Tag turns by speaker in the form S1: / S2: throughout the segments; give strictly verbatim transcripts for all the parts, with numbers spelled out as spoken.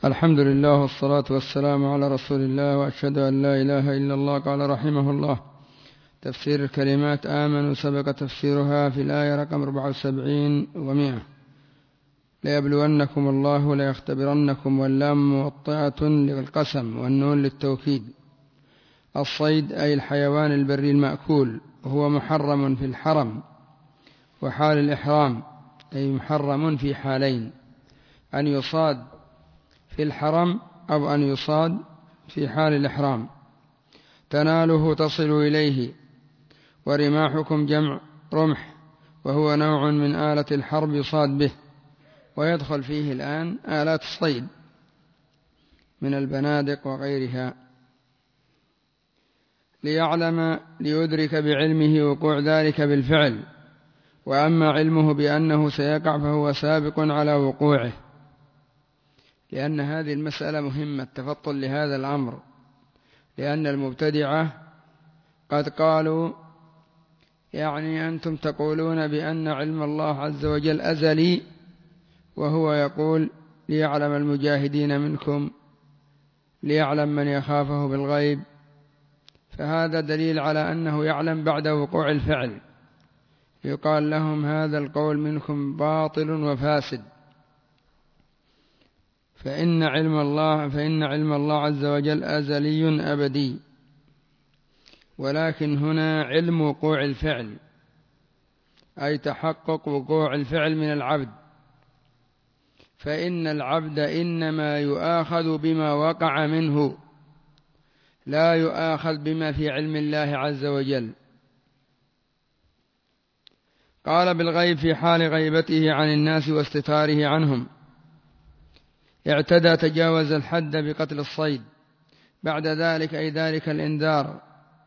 S1: الحمد لله والصلاة والسلام على رسول الله، وأشهد أن لا إله إلا الله. قال رحمه الله: تفسير الكلمات آمنوا سبق تفسيرها في الآية رقم أربعة وسبعين ومئة. ليبلونكم الله ليختبرنكم، واللام موطئة للقسم والنون للتوكيد. الصيد أي الحيوان البري المأكول، وهو محرم في الحرم وحال الإحرام، أي محرم في حالين: أن يصاد في الحرم أو أن يصاد في حال الإحرام. تناله تصل إليه. ورماحكم جمع رمح، وهو نوع من آلة الحرب يصاد به، ويدخل فيه الآن آلات الصيد من البنادق وغيرها. ليعلم ليدرك بعلمه وقوع ذلك بالفعل، وأما علمه بأنه سيقع فهو سابق على وقوعه، لأن هذه المسألة مهمة التفطن لهذا الأمر، لأن المبتدعة قد قالوا يعني أنتم تقولون بأن علم الله عز وجل أزلي، وهو يقول ليعلم المجاهدين منكم ليعلم من يخافه بالغيب، فهذا دليل على أنه يعلم بعد وقوع الفعل. يقال لهم هذا القول منكم باطل وفاسد، فإن علم الله فإن علم الله عز وجل أزلي أبدي، ولكن هنا علم وقوع الفعل، أي تحقق وقوع الفعل من العبد، فإن العبد إنما يؤاخذ بما وقع منه، لا يؤاخذ بما في علم الله عز وجل. قال بالغيب في حال غيبته عن الناس واستتاره عنهم. اعتدى تجاوز الحد بقتل الصيد، بعد ذلك أي ذلك الإنذار.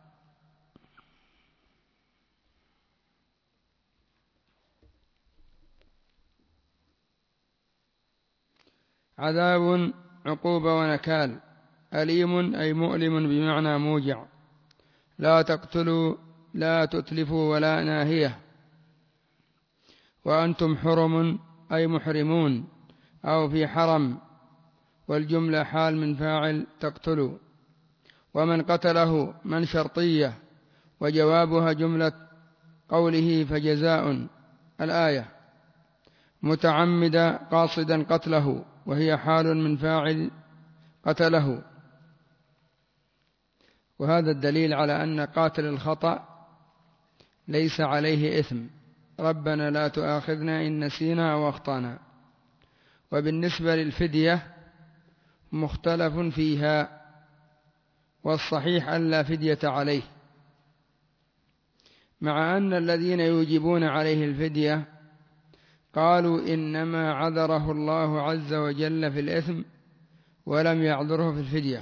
S1: عذاب عقوبة ونكال. أليم أي مؤلم بمعنى موجع. لا تقتلوا لا تتلفوا ولا ناهية. وأنتم حرم أي محرمون أو في حرم، والجملة حال من فاعل تقتلوا. ومن قتله من شرطية، وجوابها جملة قوله فجزاء الآية. متعمد قاصدا قتله، وهي حال من فاعل قتله. وهذا الدليل على أن قاتل الخطأ ليس عليه إثم. ربنا لا تؤاخذنا إن نسينا أو أخطأنا. وبالنسبة للفدية مختلف فيها، والصحيح أن لا فدية عليه، مع أن الذين يوجبون عليه الفدية قالوا إنما عذره الله عز وجل في الإثم ولم يعذره في الفدية.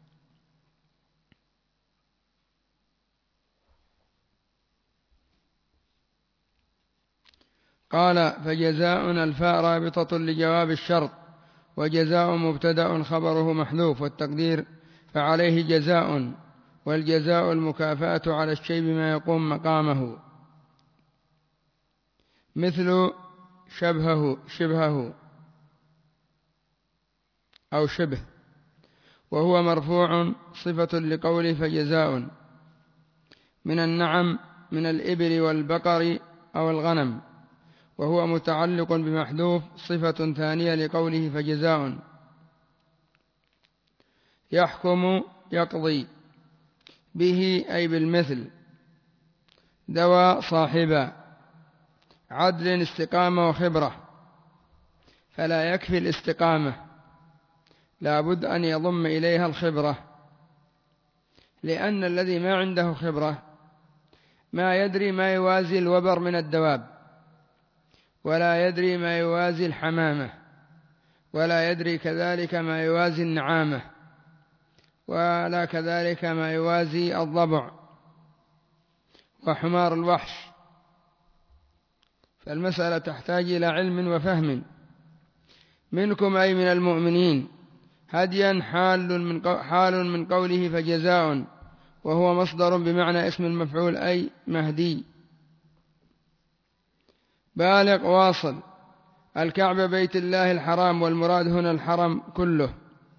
S1: قال فجزاء الفاء رابطة لجواب الشرط، وجزاء مبتدأ خبره محذوف، والتقدير فعليه جزاء، والجزاء المكافأة على الشيء بما يقوم مقامه، مثل شبهه شبهه أو شبه، وهو مرفوع صفة لقوله فجزاء. من النعم من الإبل والبقر أو الغنم، وهو متعلق بمحذوف صفة ثانية لقوله فجزاء. يحكم يقضي به أي بالمثل. دواء صاحبا. عدل استقامة وخبرة، فلا يكفي الاستقامة، لا بد أن يضم إليها الخبرة، لأن الذي ما عنده خبرة ما يدري ما يوازي الوبر من الدواب، ولا يدري ما يوازي الحمامة، ولا يدري كذلك ما يوازي النعامة، ولا كذلك ما يوازي الضبع وحمار الوحش. فالمسألة تحتاج إلى علم وفهم. منكم أي من المؤمنين. هديا حال من حال من قوله فجزاء، وهو مصدر بمعنى اسم المفعول أي مهدي. بالغ واصل الكعبة بيت الله الحرام، والمراد هنا الحرم كله،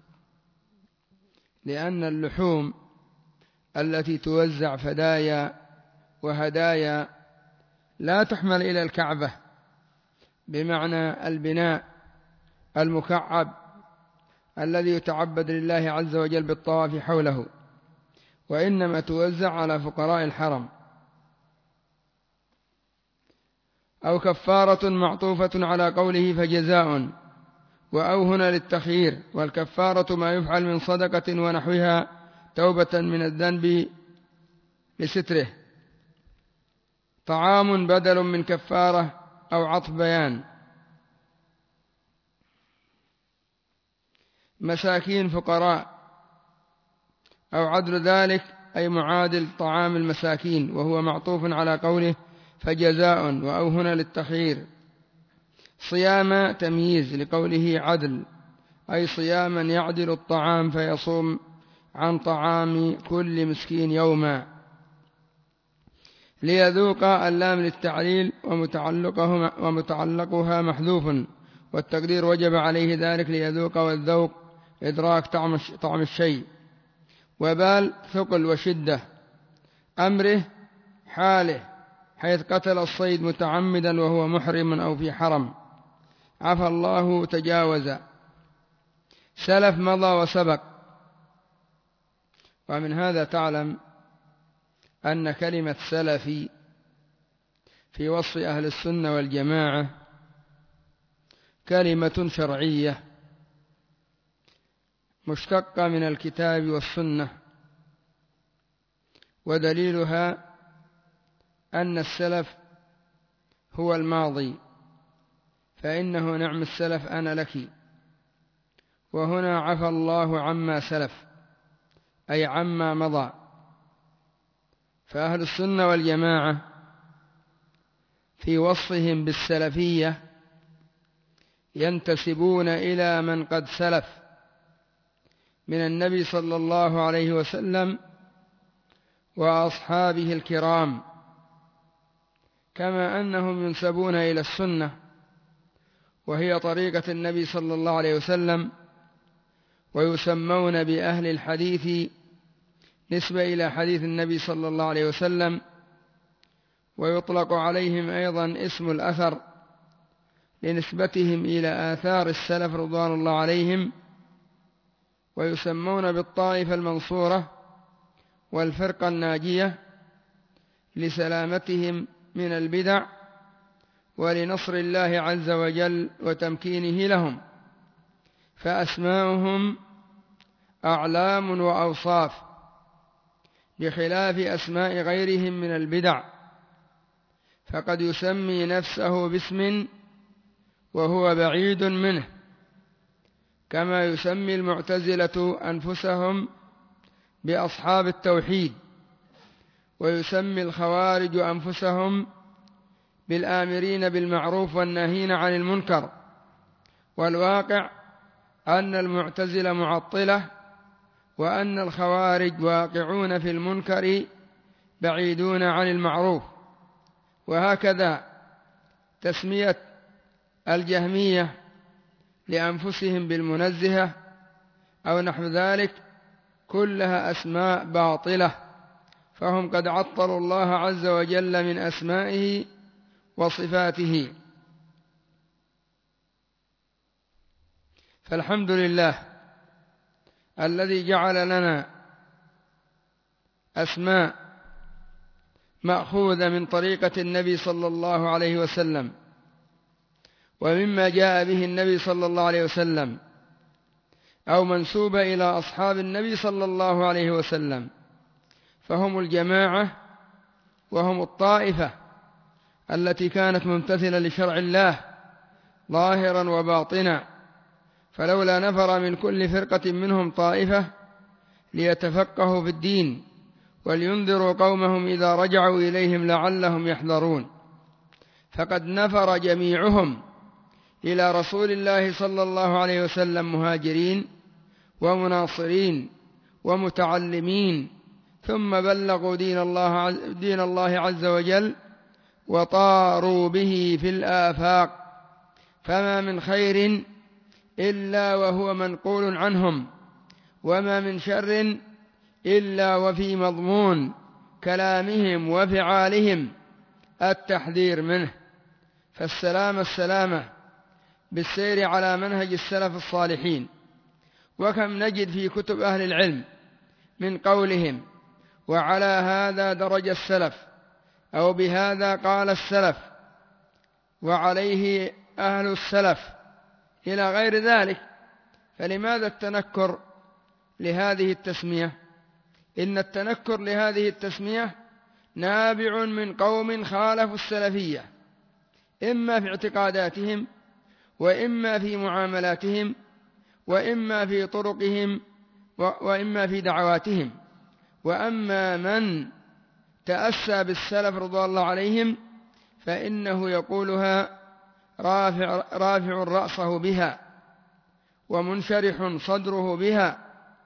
S1: لأن اللحوم التي توزع فدايا وهدايا لا تحمل إلى الكعبة بمعنى البناء المكعب الذي يتعبد لله عز وجل بالطواف حوله، وإنما توزع على فقراء الحرم. أو كفارة معطوفة على قوله فجزاء، وأو هنا للتخيير، والكفارة ما يفعل من صدقة ونحوها توبة من الذنب لستره. طعام بدل من كفارة أو عطف بيان. مساكين فقراء، أو عدل ذلك أي معادل طعام المساكين، وهو معطوف على قوله فجزاء، وأو هنا للتخيير. صيام تمييز لقوله عدل، أي صياما يعدل الطعام فيصوم عن طعام كل مسكين يوما. ليذوق اللام للتعليل ومتعلقها محذوف، والتقدير وجب عليه ذلك ليذوق، والذوق إدراك طعم الشيء. وبال ثقل وشدة. أمره حاله، حيث قتل الصيد متعمدا وهو محرم أو في حرم. عفى الله تجاوز. سلف مضى وسبق. ومن هذا تعلم أن كلمة سلفي في وصف أهل السنة والجماعة كلمة شرعية مشتقة من الكتاب والسنة، ودليلها أن السلف هو الماضي، فإنه نعم السلف أنا لك. وهنا عفى الله عما سلف، أي عما مضى. فأهل السنة والجماعة في وصفهم بالسلفية ينتسبون إلى من قد سلف من النبي صلى الله عليه وسلم وأصحابه الكرام، كما أنهم ينسبون إلى السنة، وهي طريقة النبي صلى الله عليه وسلم، ويسمون بأهل الحديث نسبة إلى حديث النبي صلى الله عليه وسلم، ويطلق عليهم أيضا اسم الأثر لنسبتهم إلى آثار السلف رضوان الله عليهم. ويسمون بالطائفة المنصورة والفرقة الناجية لسلامتهم من البدع ولنصر الله عز وجل وتمكينه لهم. فأسماؤهم أعلام وأوصاف بخلاف أسماء غيرهم من البدع، فقد يسمي نفسه باسم وهو بعيد منه، كما يسمي المعتزلة أنفسهم بأصحاب التوحيد، ويسمي الخوارج أنفسهم بالآمرين بالمعروف والناهين عن المنكر. والواقع أن المعتزلة معطلة، وأن الخوارج واقعون في المنكر بعيدون عن المعروف. وهكذا تسمية الجهمية لأنفسهم بالمنزهة أو نحو ذلك كلها أسماء باطلة، فهم قد عطلوا الله عز وجل من أسمائه وصفاته. فالحمد لله الذي جعل لنا أسماء مأخوذة من طريقة النبي صلى الله عليه وسلم ومما جاء به النبي صلى الله عليه وسلم، أو منسوبة إلى أصحاب النبي صلى الله عليه وسلم، فهم الجماعة وهم الطائفة التي كانت ممتثلة لشرع الله ظاهرا وباطنا. فلولا نفر من كل فرقة منهم طائفة ليتفقهوا في الدين ولينذروا قومهم إذا رجعوا إليهم لعلهم يحذرون، فقد نفر جميعهم إلى رسول الله صلى الله عليه وسلم مهاجرين ومناصرين ومتعلمين، ثم بلغوا دين الله, دين الله عز وجل وطاروا به في الآفاق، فما من خير إلا وهو منقول عنهم، وما من شر إلا وفي مضمون كلامهم وفعالهم التحذير منه. فالسلام السلامة بالسير على منهج السلف الصالحين. وكم نجد في كتب أهل العلم من قولهم وعلى هذا درج السلف، أو بهذا قال السلف، وعليه أهل السلف، إلى غير ذلك. فلماذا التنكر لهذه التسمية؟ إن التنكر لهذه التسمية نابع من قوم خالفوا السلفية، إما في اعتقاداتهم، وإما في معاملاتهم، وإما في طرقهم، وإما في دعواتهم. وأما من تأسى بالسلف رضي الله عليهم فإنه يقولها رافع, رافع رأسه بها، ومنشرح صدره بها،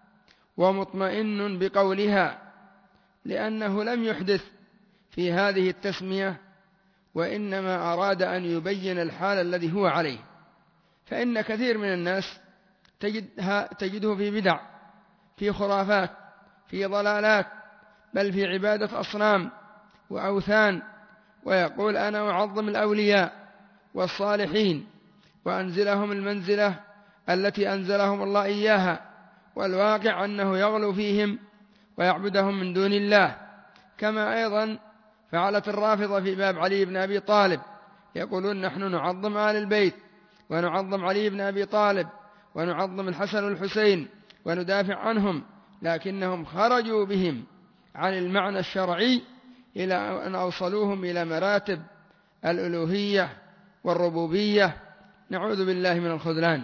S1: ومطمئن بقولها، لأنه لم يحدث في هذه التسمية، وإنما أراد أن يبين الحال الذي هو عليه. فإن كثير من الناس تجدها تجده في بدع، في خرافات، في ضلالات، بل في عبادة أصنام وأوثان، ويقول أنا أعظم الأولياء والصالحين وأنزلهم المنزلة التي أنزلهم الله إياها، والواقع أنه يغلو فيهم ويعبدهم من دون الله. كما أيضا فعلت الرافضة في باب علي بن أبي طالب، يقولون نحن نعظم آل البيت، ونعظم علي بن أبي طالب، ونعظم الحسن والحسين، وندافع عنهم، لكنهم خرجوا بهم عن المعنى الشرعي إلى أن أوصلوهم إلى مراتب الألوهية والربوبية، نعوذ بالله من الخذلان.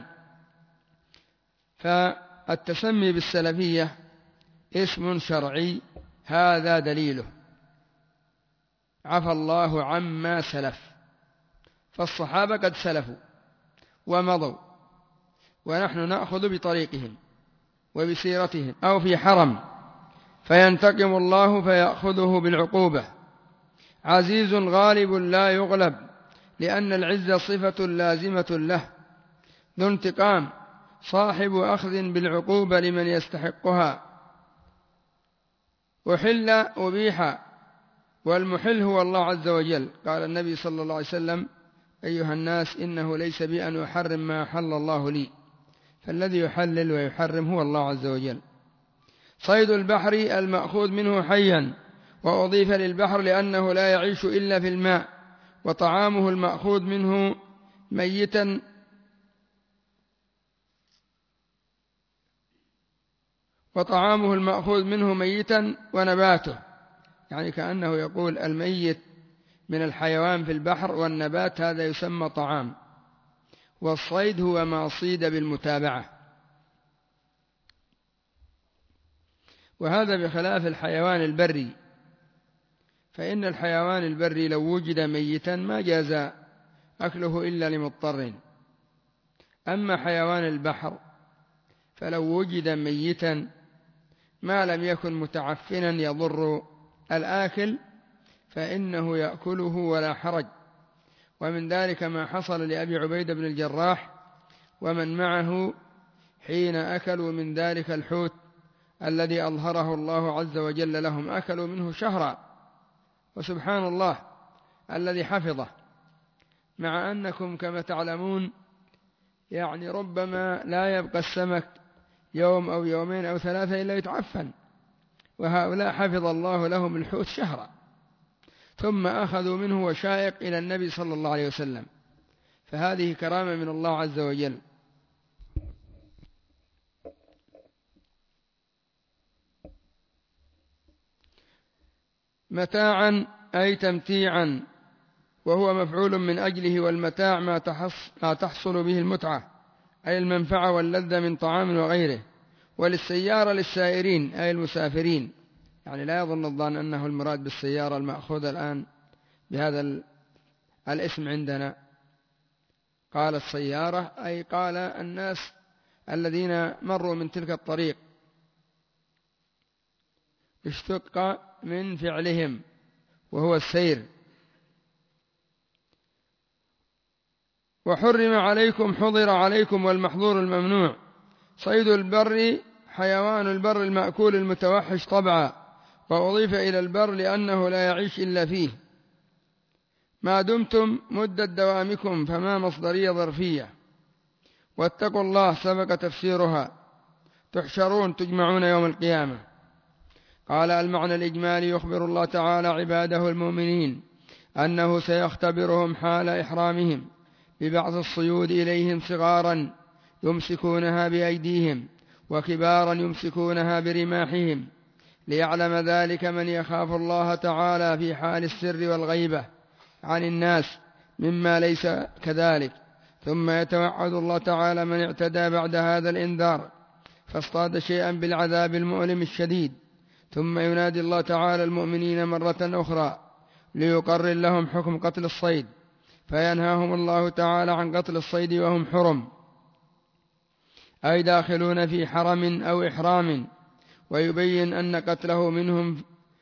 S1: فالتسمي بالسلفية اسم شرعي، هذا دليله. عفى الله عما سلف، فالصحابة قد سلفوا ومضوا، ونحن نأخذ بطريقهم وبسيرتهم. أو في حرم فينتقم الله فيأخذه بالعقوبة. عزيز غالب لا يغلب، لأن العزة صفة لازمة له. ذو انتقام صاحب أخذ بالعقوبة لمن يستحقها. أحل أبيح، والمحل هو الله عز وجل. قال النبي صلى الله عليه وسلم أيها الناس إنه ليس بي أن أحرم ما أحل الله لي، فالذي يحلل ويحرم هو الله عز وجل. صيد البحر المأخوذ منه حيا، وأضيف للبحر لأنه لا يعيش إلا في الماء. وطعامه المأخوذ منه ميتا وطعامه المأخوذ منه ميتا ونباته، يعني كأنه يقول الميت من الحيوان في البحر، والنبات هذا يسمى طعام. والصيد هو ما صيد بالمتابعة، وهذا بخلاف الحيوان البري، فإن الحيوان البري لو وجد ميتا ما جاز أكله إلا لمضطر. أما حيوان البحر فلو وجد ميتا ما لم يكن متعفنا يضر الآكل فإنه يأكله ولا حرج. ومن ذلك ما حصل لأبي عبيدة بن الجراح ومن معه حين أكلوا من ذلك الحوت الذي أظهره الله عز وجل لهم، أكلوا منه شهرا، وسبحان الله الذي حفظه، مع أنكم كما تعلمون يعني ربما لا يبقى السمك يوم أو يومين أو ثلاثة إلا يتعفن، وهؤلاء حفظ الله لهم الحوت شهرا، ثم أخذوا منه وشائق إلى النبي صلى الله عليه وسلم. فهذه كرامة من الله عز وجل. متاعا أي تمتيعا، وهو مفعول من أجله، والمتاع ما تحصل به المتعة أي المنفعة واللذة من طعام وغيره. وللسيارة للسائرين أي المسافرين، يعني لا يظن الظان أنه المراد بالسيارة المأخوذة الآن بهذا الاسم عندنا. قال السيارة أي قال الناس الذين مروا من تلك الطريق، اشتق من فعلهم وهو السير. وحرم عليكم حضر عليكم والمحظور الممنوع. صيد البر حيوان البر المأكول المتوحش طبعا، وأضيف إلى البر لأنه لا يعيش إلا فيه. ما دمتم مدة دوامكم فما مصدرية ظرفية. واتقوا الله سبق تفسيرها. تحشرون تجمعون يوم القيامة. قال المعنى الإجمالي: يخبر الله تعالى عباده المؤمنين أنه سيختبرهم حال إحرامهم ببعض الصيود إليهم، صغارا يمسكونها بأيديهم وكبارا يمسكونها برماحهم، ليعلم ذلك من يخاف الله تعالى في حال السر والغيبة عن الناس مما ليس كذلك. ثم يتوعد الله تعالى من اعتدى بعد هذا الإنذار فاصطاد شيئا بالعذاب المؤلم الشديد، ثم ينادي الله تعالى المؤمنين مرة أخرى ليقرر لهم حكم قتل الصيد، فينهاهم الله تعالى عن قتل الصيد وهم حرم، أي داخلون في حرم أو إحرام، ويبين أن قتله منهم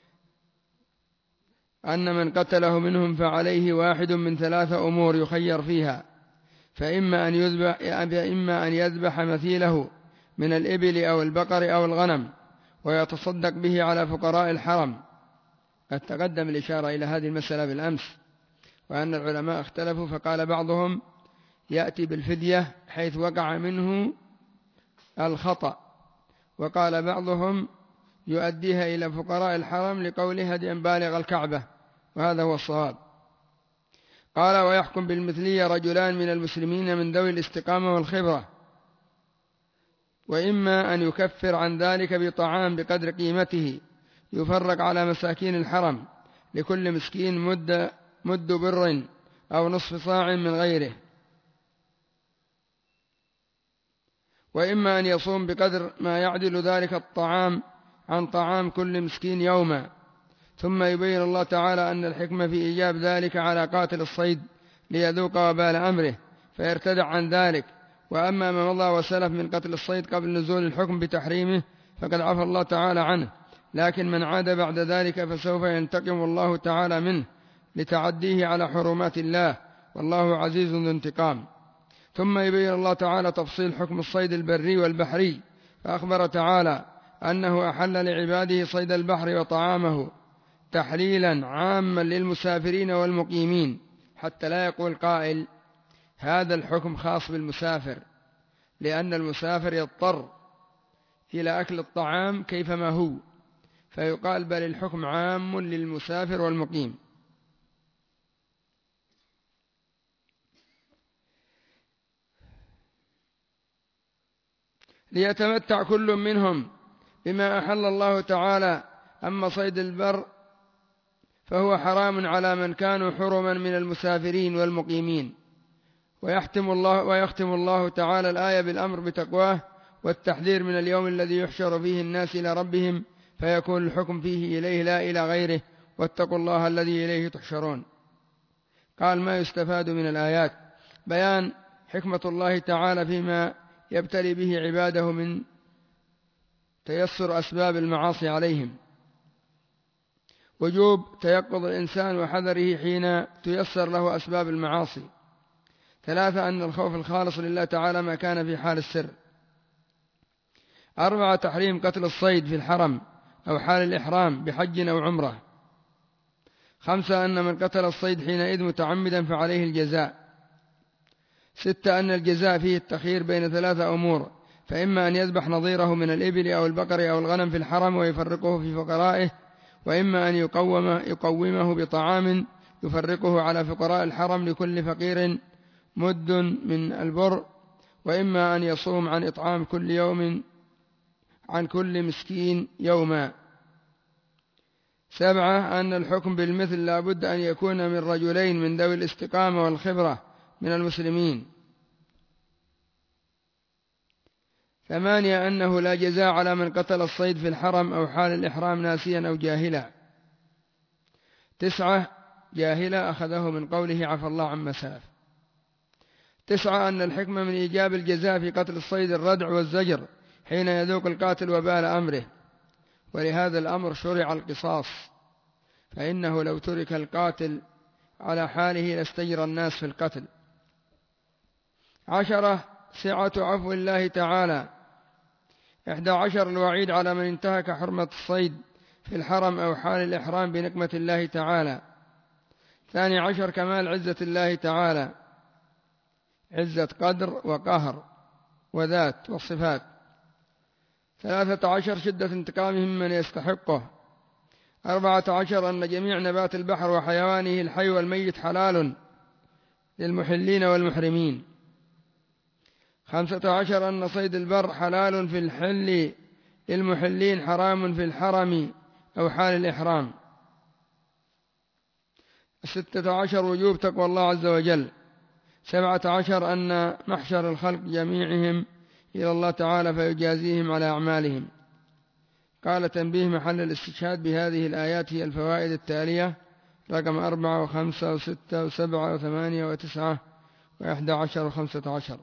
S1: أن من قتله منهم فعليه واحد من ثلاثة أمور يخير فيها: فإما أن يذبح, فإما أن يذبح مثيله من الإبل أو البقر أو الغنم ويتصدق به على فقراء الحرم. قد تقدم الإشارة إلى هذه المسألة بالأمس، وأن العلماء اختلفوا، فقال بعضهم يأتي بالفدية حيث وقع منه الخطأ، وقال بعضهم يؤديها إلى فقراء الحرم لقوله هديا بالغ الكعبة، وهذا هو الصواب. قال: ويحكم بالمثلية رجلان من المسلمين من ذوي الاستقامة والخبرة، وإما أن يكفر عن ذلك بطعام بقدر قيمته يفرق على مساكين الحرم، لكل مسكين مد, مد بر أو نصف صاع من غيره، وإما أن يصوم بقدر ما يعدل ذلك الطعام عن طعام كل مسكين يوما. ثم يبين الله تعالى أن الحكمة في إيجاب ذلك على قاتل الصيد ليذوق وبال أمره فيرتدع عن ذلك. وأما ما مضى وسلف من قتل الصيد قبل نزول الحكم بتحريمه فقد عفى الله تعالى عنه، لكن من عاد بعد ذلك فسوف ينتقم الله تعالى منه لتعديه على حرمات الله، والله عزيز ذو انتقام. ثم يبين الله تعالى تفصيل حكم الصيد البري والبحري، فأخبر تعالى أنه أحل لعباده صيد البحر وطعامه تحليلا عاما للمسافرين والمقيمين، حتى لا يقول قائل هذا الحكم خاص بالمسافر، لأن المسافر يضطر إلى أكل الطعام كيفما هو، فيقال بل الحكم عام للمسافر والمقيم. ليتمتع كل منهم بما أحل الله تعالى. أما صيد البر فهو حرام على من كانوا حرما من المسافرين والمقيمين. ويختم الله, ويختم الله تعالى الآية بالأمر بتقواه والتحذير من اليوم الذي يحشر فيه الناس إلى ربهم فيكون الحكم فيه إليه لا إلى غيره، واتقوا الله الذي إليه تحشرون. قال: ما يستفاد من الآيات: بيان حكمة الله تعالى فيما يبتلي به عباده من تيسر أسباب المعاصي عليهم، وجوب تيقظ الإنسان وحذره حين تيسر له أسباب المعاصي. ثلاثة: أن الخوف الخالص لله تعالى ما كان في حال السر. أربعة: تحريم قتل الصيد في الحرم أو حال الإحرام بحج أو عمرة. خمسة: أن من قتل الصيد حينئذ متعمدا فعليه الجزاء. ستة: أن الجزاء فيه التخيير بين ثلاثة أمور: فإما أن يذبح نظيره من الإبل أو البقر أو الغنم في الحرم ويفرقه في فقرائه، وإما أن يقوم يقومه بطعام يفرقه على فقراء الحرم لكل فقير مد من البر، وإما أن يصوم عن إطعام كل يوم عن كل مسكين يوما. سبعة: أن الحكم بالمثل لا بد أن يكون من رجلين من ذوي الاستقامة والخبرة من المسلمين. ثمانية: أنه لا جزاء على من قتل الصيد في الحرم أو حال الإحرام ناسيا أو جاهلا. تسعة: جاهلا أخذه من قوله عفى الله عما سلف. تسعة: أن الحكمة من إيجاب الجزاء في قتل الصيد الردع والزجر حين يذوق القاتل وبال أمره، ولهذا الأمر شرع القصاص، فإنه لو ترك القاتل على حاله لاستجرى الناس في القتل. عشرة سعة عفو الله تعالى. إحدى عشر الوعيد على من انتهك حرمة الصيد في الحرم أو حال الإحرام بنقمة الله تعالى. ثاني عشر كمال عزة الله تعالى، عزة قدر وقهر وذات والصفات. ثلاثة عشر شدة انتقامه ممن يستحقه. أربعة عشر أن جميع نبات البحر وحيوانه الحي والميت حلال للمحلين والمحرمين. خمسة عشر أن صيد البر حلال في الحل للمحلين، حرام في الحرم أو حال الإحرام. ستة عشر وجوب تقوى الله عز وجل. سبعة عشر أن محشر الخلق جميعهم إلى الله تعالى فيجازيهم على أعمالهم. قال تنبيه محل الاستشهاد بهذه الآيات هي الفوائد التالية: رقم أربعة وخمسة وستة وسبعة وثمانية وتسعة وإحدى عشر وخمسة عشر.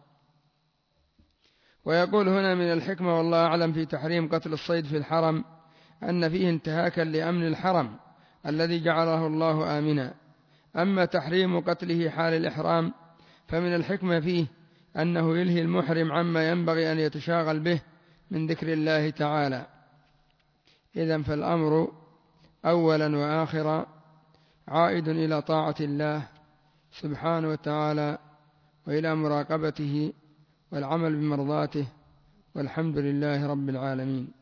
S1: ويقول هنا من الحكمة والله أعلم في تحريم قتل الصيد في الحرم أن فيه انتهاكا لأمن الحرم الذي جعله الله آمنا. أما تحريم قتله حال الإحرام فمن الحكمة فيه أنه يلهي المحرم عما ينبغي أن يتشاغل به من ذكر الله تعالى. إذن فالأمر أولا وآخرا عائد إلى طاعة الله سبحانه وتعالى وإلى مراقبته والعمل بمرضاته، والحمد لله رب العالمين.